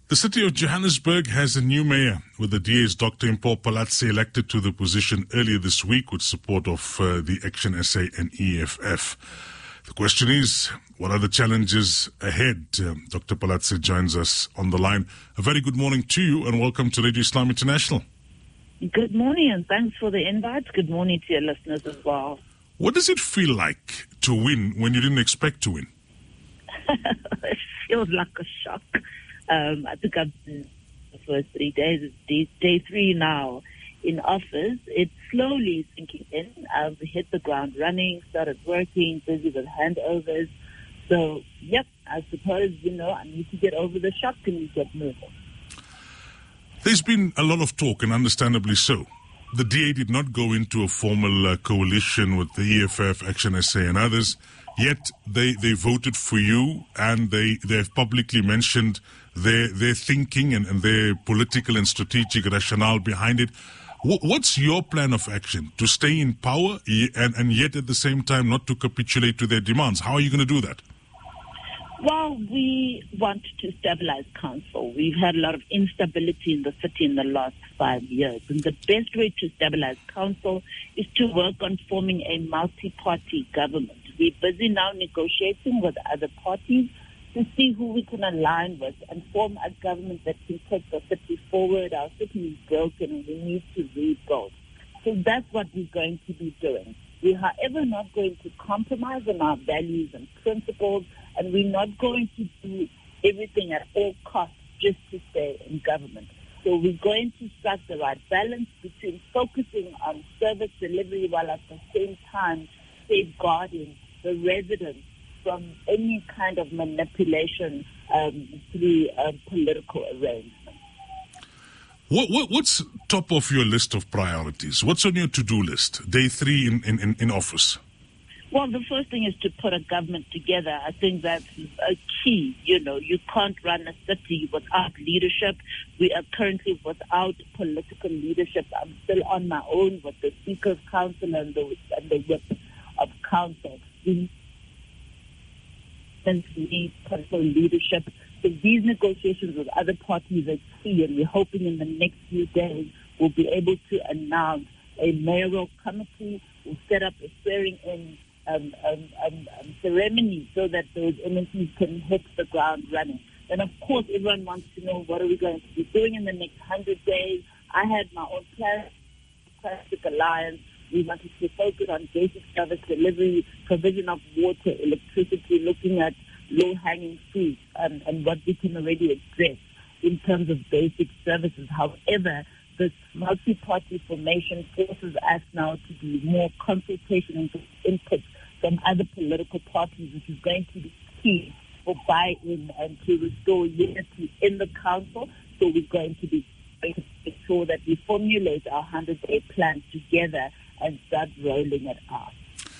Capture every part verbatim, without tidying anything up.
The city of Johannesburg has a new mayor, with the D A's Doctor Mpho Phalatse elected to the position earlier this week with support of uh, the Action S A and E F F. The question is, what are the challenges ahead? Um, Doctor Phalatse joins us on the line. A very good morning to you and welcome to Radio Islam International. Good morning and thanks for the invite. Good morning to your listeners as well. What does it feel like to win when you didn't expect to win? It feels like a shock. Um, I think I've been the first three days. It's day, day three now in office. It's slowly sinking in. I've hit the ground running, started working, busy with handovers. So, yep, I suppose, you know, I need to get over the shock and get moving. There's been a lot of talk, and understandably so. The D A did not go into a formal uh, coalition with the E F F, Action S A and others, yet they, they voted for you and they, they have publicly mentioned their their thinking and, and their political and strategic rationale behind it. W- what's your plan of action to stay in power and, and yet at the same time not to capitulate to their demands? How are you going to do that? Well, we want to stabilize council. We've had a lot of instability in the city in the last five years. And the best way to stabilize council is to work on forming a multi-party government. We're busy now negotiating with other parties to see who we can align with and form a government that can take the city forward. Our city is broken and we need to rebuild. So that's what we're going to be doing. We're, however, not going to compromise on our values and principles, and we're not going to do everything at all costs just to stay in government. So we're going to strike the right balance between focusing on service delivery while at the same time safeguarding the residents from any kind of manipulation um, through uh, political arrangements. What, what, what's top of your list of priorities? What's on your to-do list, day three in, in, in office? Well, the first thing is to put a government together. I think that's a key. You know, you can't run a city without leadership. We are currently without political leadership. I'm still on my own with the Speaker's Council and the, and the whip of council. We need political leadership. So these negotiations with other parties are key, and we're hoping in the next few days we'll be able to announce a mayoral committee. We'll set up a swearing-in um, um, um, um, ceremony so that those M N Cs can hit the ground running. And of course, everyone wants to know what are we going to be doing in the next hundred days. I had my own plan, Plastic Alliance. We wanted to focus on basic service delivery, provision of water, electricity, looking at low-hanging fruit um, and what we can already address in terms of basic services. However, this multi-party formation forces us now to do more consultation and input from other political parties, which is going to be key for buy-in and to restore unity in the council. So we're going to be going to make sure that we formulate our hundred-day plan together and start rolling it out.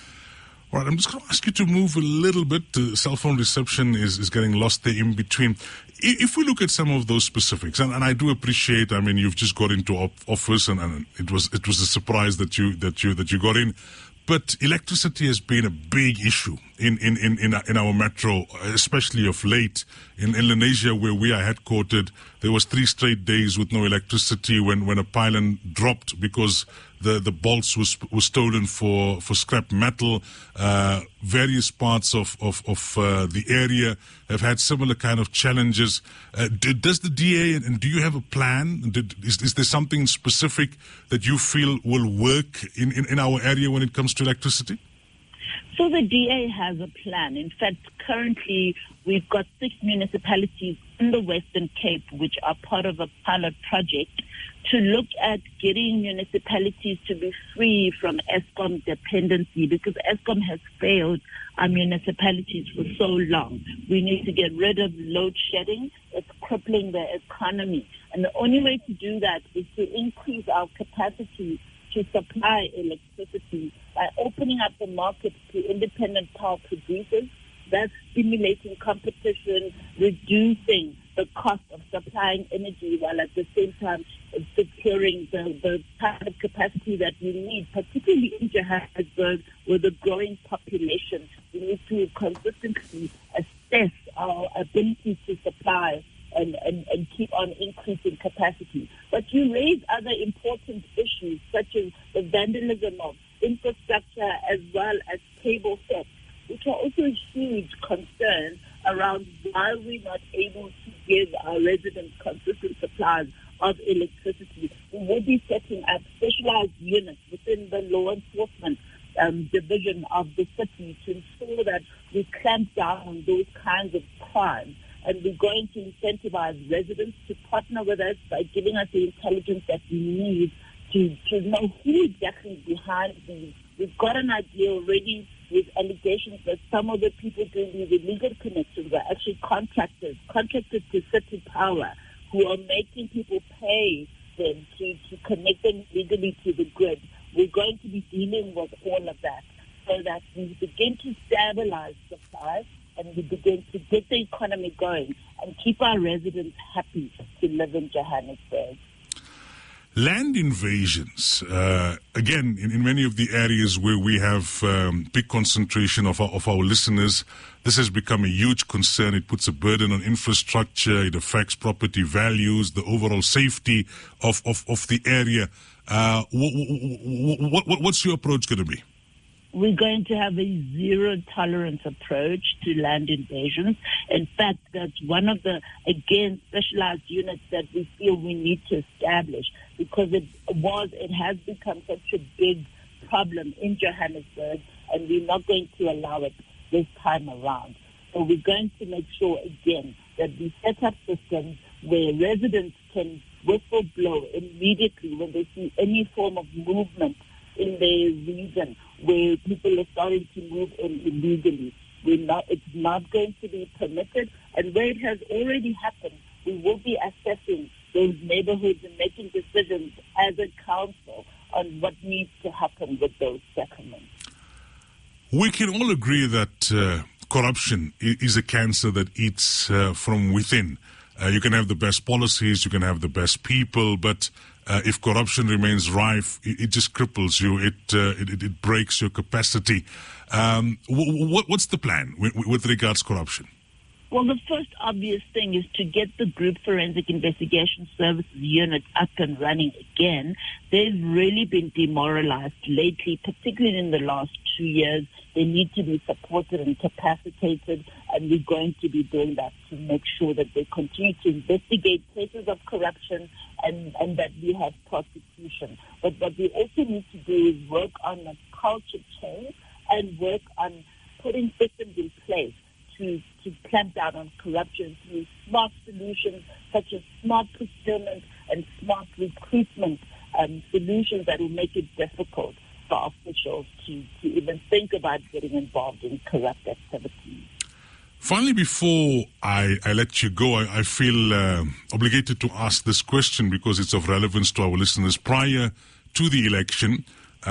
All right, I'm just going to ask you to move a little bit. Uh, cell phone reception is, is getting lost there in between. If we look at some of those specifics, and, and I do appreciate, I mean, you've just got into op- office, and, and it was it was a surprise that you that you that you got in. But electricity has been a big issue in in in in, in our metro, especially of late. In Indonesia, where we are headquartered, there was three straight days with no electricity when, when a pylon dropped because the, the bolts was was stolen for, for scrap metal. Uh, various parts of of, of uh, the area have had similar kind of challenges. Uh, do, does the D A and do you have a plan? Did, is, is there something specific that you feel will work in, in, in our area when it comes to electricity? So the D A has a plan. In fact, currently we've got six municipalities in the Western Cape which are part of a pilot project to look at getting municipalities to be free from Eskom dependency, because Eskom has failed our municipalities for so long. We need to get rid of load shedding. It's crippling the economy. And the only way to do that is to increase our capacity to supply electricity by opening up the market to independent power producers. That's stimulating competition, reducing the cost of supplying energy, while at the same time securing the, the kind of capacity that we need, particularly in Johannesburg with a growing population. We need to consistently assess our ability to supply and, and, and keep on increasing capacity. But you raise other important issues such as the vandalism of infrastructure as well as cable theft, which are also a huge concern around why we're not able to give our residents consistent supplies of electricity. We will be setting up specialized units within the law enforcement um, division of the city to ensure that we clamp down on those kinds of crimes. And we're going to incentivize residents to partner with us by giving us the intelligence that we need to, to know who exactly is behind these. We've got an idea already with allegations that some of the people doing these illegal connections are actually contractors, contracted to city power, who are making people pay them to, to connect them legally to the grid. We're going to be dealing with all of that so that we begin to stabilize supplies and we begin to get the economy going and keep our residents happy to live in Johannesburg. Land invasions, uh, again, in, in many of the areas where we have um, big concentration of our, of our listeners, this has become a huge concern. It puts a burden on infrastructure. It affects property values, the overall safety of, of, of the area. Uh, what, what, what, what's your approach going to be? We're going to have a zero-tolerance approach to land invasions. In fact, that's one of the, again, specialized units that we feel we need to establish because it was, it has become such a big problem in Johannesburg, and we're not going to allow it this time around. So we're going to make sure, again, that we set up systems where residents can whistle blow immediately when they see any form of movement in their region where people are starting to move in illegally. We're not, it's not going to be permitted, and where it has already happened, we will be assessing those neighborhoods and making decisions as a council on what needs to happen with those settlements. We can all agree that uh, corruption is a cancer that eats uh, from within. Uh, you can have the best policies, you can have the best people, but uh, if corruption remains rife, it, it just cripples you. It, uh, it it breaks your capacity. Um, w- w- what's the plan with, with regards to corruption? Well, the first obvious thing is to get the Group Forensic Investigation Services unit up and running again. They've really been demoralized lately, particularly in the last two years. They need to be supported and capacitated, and we're going to be doing that to make sure that they continue to investigate cases of corruption and, and that we have prosecution. But what we also need to do is work on a culture change and work on putting systems in place to, to clamp down on corruption through smart solutions such as smart procurement and smart recruitment um, solutions that will make it difficult for officials to, to even think about getting involved in corrupt activities. Finally, before I, I let you go, I, I feel uh, obligated to ask this question because it's of relevance to our listeners. Prior to the election,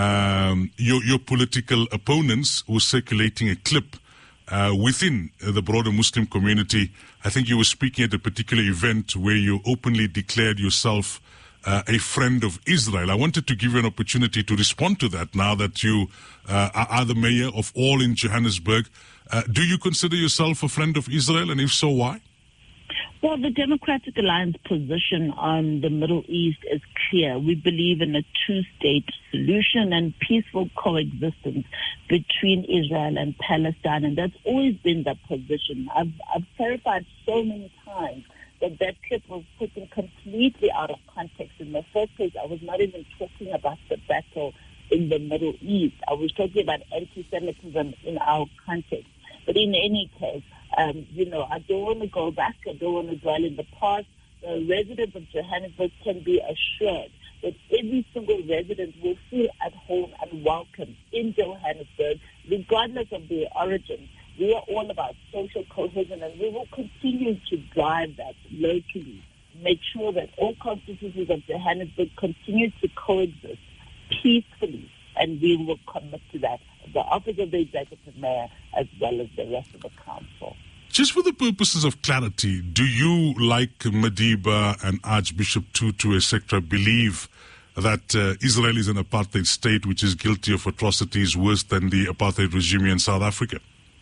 um, your, your political opponents were circulating a clip uh, within uh, the broader Muslim community. I think you were speaking at a particular event where you openly declared yourself Uh, a friend of Israel. I wanted to give you an opportunity to respond to that now that you uh, are the mayor of all in Johannesburg. Uh, do you consider yourself a friend of Israel, and if so, why? Well, the Democratic Alliance position on the Middle East is clear. We believe in a two-state solution and peaceful coexistence between Israel and Palestine, and that's always been the position. I've, I've clarified so many times that that clip was taken completely out of context. In the first place, I was not even talking about the battle in the Middle East. I was talking about anti-Semitism in our context. But in any case, um, you know, I don't want to go back. I don't want to dwell in the past. The residents of Johannesburg can be assured that every single resident will feel at home and welcome in Johannesburg, regardless of their origin. We are all about social cohesion, and we will continue to drive that locally, make sure that all constituencies of Johannesburg continue to coexist peacefully, and we will commit to that, the Office of the Executive Mayor as well as the rest of the council. Just for the purposes of clarity, do you, like Madiba and Archbishop Tutu, et cetera, believe that uh, Israel is an apartheid state which is guilty of atrocities worse than the apartheid regime in South Africa?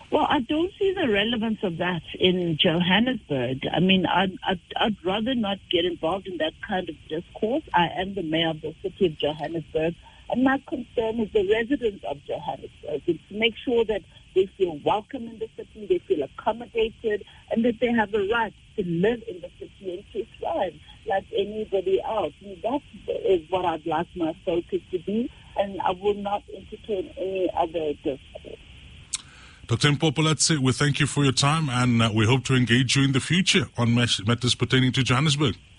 Well, I don't see the relevance of that in Johannesburg. I mean, I'd, I'd, I'd rather not get involved in that kind of discourse. I am the mayor of the city of Johannesburg, and my concern is the residents of Johannesburg. It's to make sure that they feel welcome in the city, they feel accommodated, and that they have a right to live in the city and to thrive like anybody else. And that is what I'd like my focus to be, and I will not entertain any other discourse. Doctor Mpopolatse, we thank you for your time, and uh, we hope to engage you in the future on matters pertaining to Johannesburg.